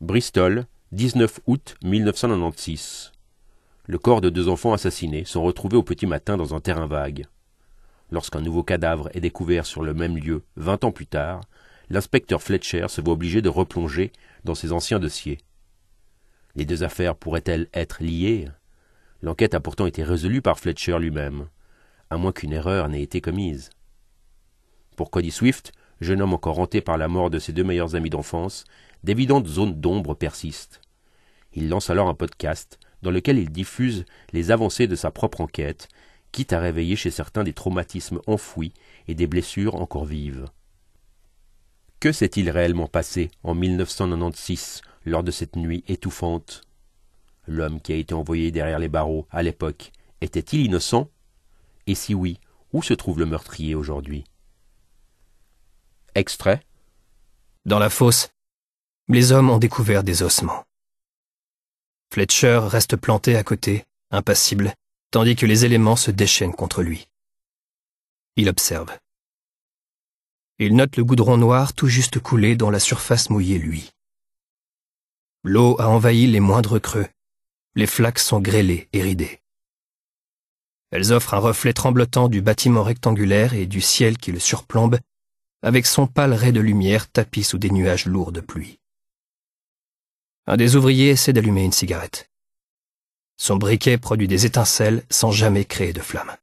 Bristol, 19 août 1996. Le corps de 2 enfants assassinés sont retrouvés au petit matin dans un terrain vague. Lorsqu'un nouveau cadavre est découvert sur le même lieu 20 ans plus tard, l'inspecteur Fletcher se voit obligé de replonger dans ses anciens dossiers. Les 2 affaires pourraient-elles être liées? L'enquête a pourtant été résolue par Fletcher lui-même, à moins qu'une erreur n'ait été commise. Pour Cody Swift, jeune homme encore hanté par la mort de ses 2 meilleurs amis d'enfance, d'évidentes zones d'ombre persistent. Il lance alors un podcast dans lequel il diffuse les avancées de sa propre enquête, quitte à réveiller chez certains des traumatismes enfouis et des blessures encore vives. Que s'est-il réellement passé en 1996 lors de cette nuit étouffante? L'homme qui a été envoyé derrière les barreaux à l'époque était-il innocent? Et si oui, où se trouve le meurtrier aujourd'hui? Extrait. Dans la fosse, les hommes ont découvert des ossements. Fletcher reste planté à côté, impassible, tandis que les éléments se déchaînent contre lui. Il observe. Il note le goudron noir tout juste coulé dont la surface mouillée luit. L'eau a envahi les moindres creux. Les flaques sont grêlées et ridées. Elles offrent un reflet tremblotant du bâtiment rectangulaire et du ciel qui le surplombe, avec son pâle ray de lumière tapi sous des nuages lourds de pluie. Un des ouvriers essaie d'allumer une cigarette. Son briquet produit des étincelles sans jamais créer de flamme.